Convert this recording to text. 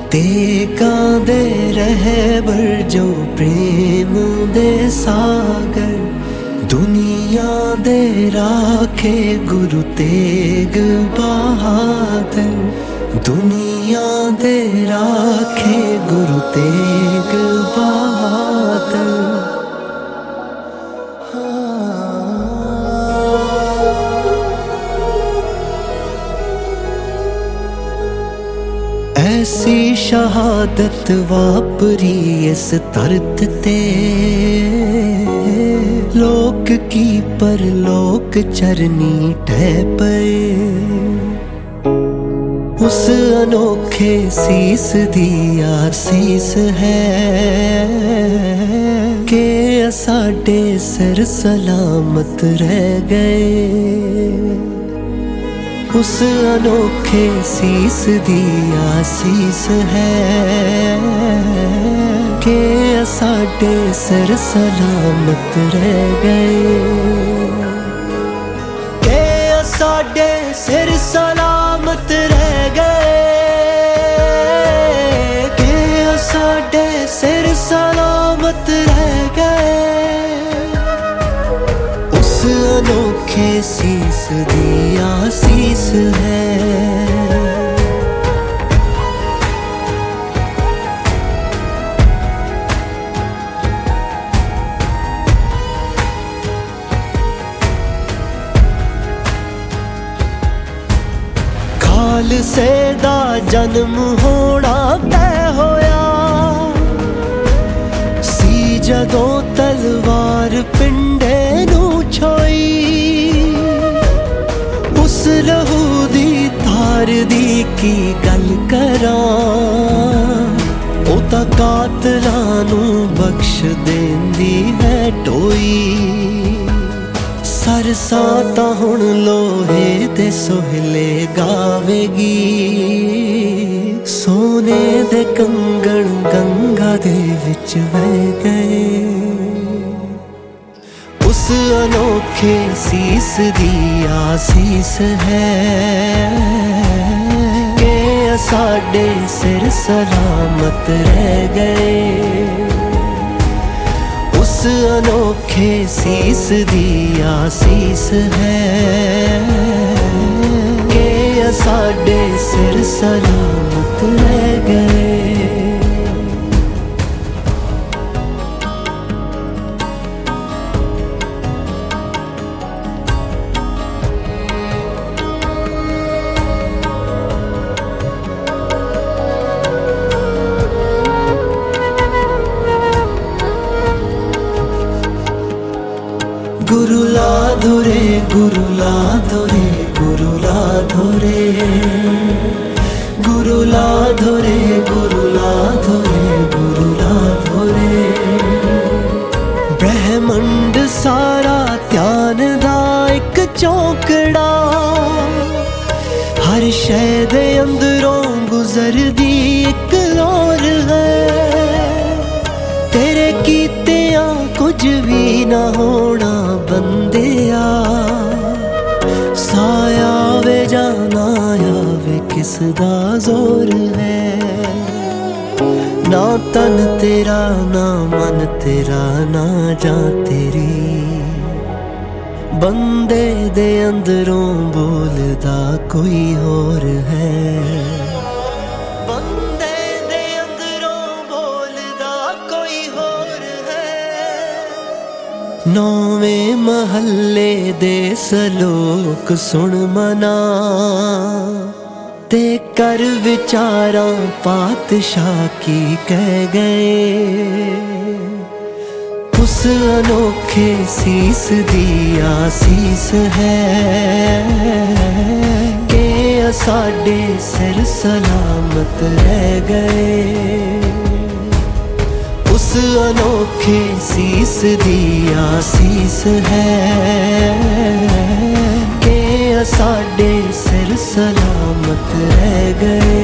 ते गांदे रहबर जो प्रेम दे सागर, दुनिया दे राखे गुरु तेग बहादुर, दुनिया दे राखे गुरु तेग बहादुर। ऐसी शहादत वापरी इस धरत ते, लोक की परलोक चरनी टह पे। उस अनोखे सीस दी आसीस है कि साडे सिर सलामत रह गए। उस अनोखे सीस दी आसीस है कि साडे सिर सलामत रह गए। कि साडे सिर सलामत रह गए, कि साडे सिर सलामत रह गए। उस अनोखे सीस दी आसीस है। खालसे दा जन्म होना तय होया सी जदों तलवार पिंडे नू छोई। उस लहू दी धार दी की गल करां, ओ तां कातलां नू बख्श देंदी है टोई। सरसां तां हुण लोहे दे सोहले गावेगी, सोने दे कंगण गंगा दे विच बह गए। उस अनोखे सीस दी आसीस है कि साडे सिर सलामत रह गए। उस अनोखे सीस दी आसीस है कि साडे सिर सलामत रह गए। गुरु लाधो रे, गुरु लाधो रे, गुरु लाधो रे, गुरु लाधो रे, गुरु लाधो रे, गुरु लाधो रे। ब्रह्मंड सारा ध्यान दा इक चौकड़ा, हर शै दे अंदरों गुजरदी इक लौर है। तेरे कीतियां कुछ भी ना होना बंदिया, साया वे जाना आवे किसदा जोर है। ना तन तेरा ना मन तेरा ना जान तेरी, बंदे दे अंदरों बोलदा कोई होर है। नौवें महल्ले दे सलोक सुन मना, ते कर विचारां पातशाह की कह गए। उस अनोखे सीस दी आसीस है कि साडे सिर सलामत रह गए। उस अनोखे सीस दी आसीस है कि साडे सिर सलामत रह गए।